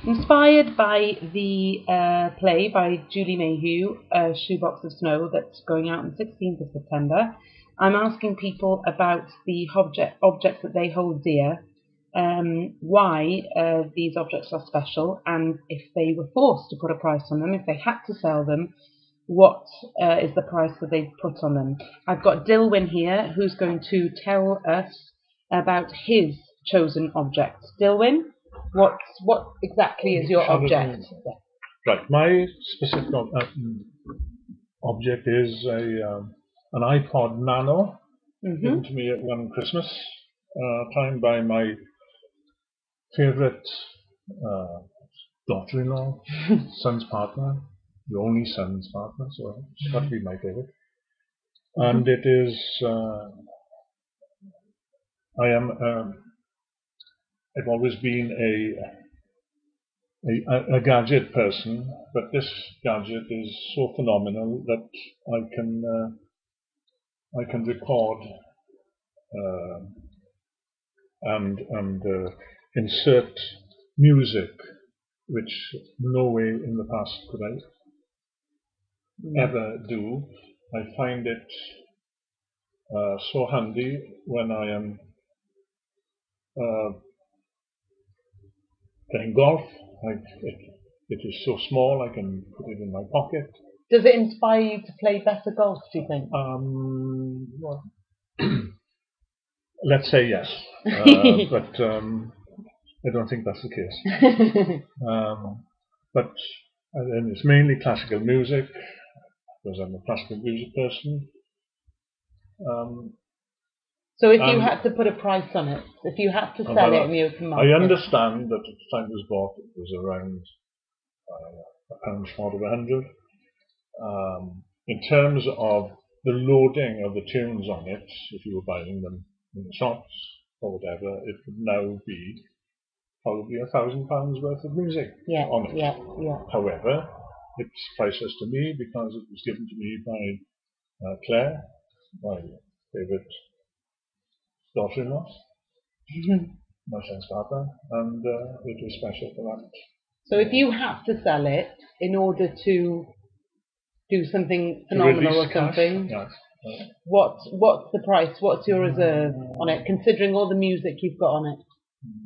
Inspired by the play by Julie Mayhew, Shoebox of Snow, that's going out on the 16th of September, I'm asking people about the objects that they hold dear, why these objects are special, and if they were forced to put a price on them, if they had to sell them, what is the price that they've put on them. I've got Dilwyn here, who's going to tell us about his chosen object. Dilwyn? What exactly is your object? Right, my specific object is an iPod Nano, given to me at one Christmas time by my favourite daughter-in-law, son's partner, the only son's partner, so it's got to be my favourite. And it is, I've always been a gadget person, but this gadget is so phenomenal that I can record and insert music, which no way in the past could I ever do. I find it so handy when I am playing golf. It is so small, I can put it in my pocket. Does it inspire you to play better golf, do you think? Well, let's say yes, but I don't think that's the case. But and it's mainly classical music, because I'm a classical music person. So if you had to put a price on it, if you had to sell it in the open market... I understand that at the time it was bought, it was around £1 short of 100. In terms of the loading of the tunes on it, if you were buying them in the shops or whatever, it would now be probably £1,000 worth of music on it. However, it's priceless to me because it was given to me by Claire, my favourite daughter-in-law, my son's partner, and it was special for that. So if you had to sell it in order to do something phenomenal or something, what's the price? What's your reserve on it, considering all the music you've got on it?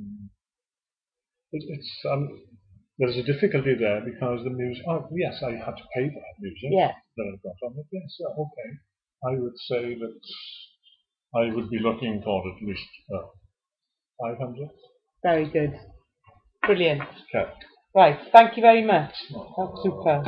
There's a difficulty there because the music. Oh yes, I had to pay for that music that I've got on it. Yes, okay. I would say that I would be looking for at least 500. Very good, brilliant. Okay. Right, thank you very much. That's super.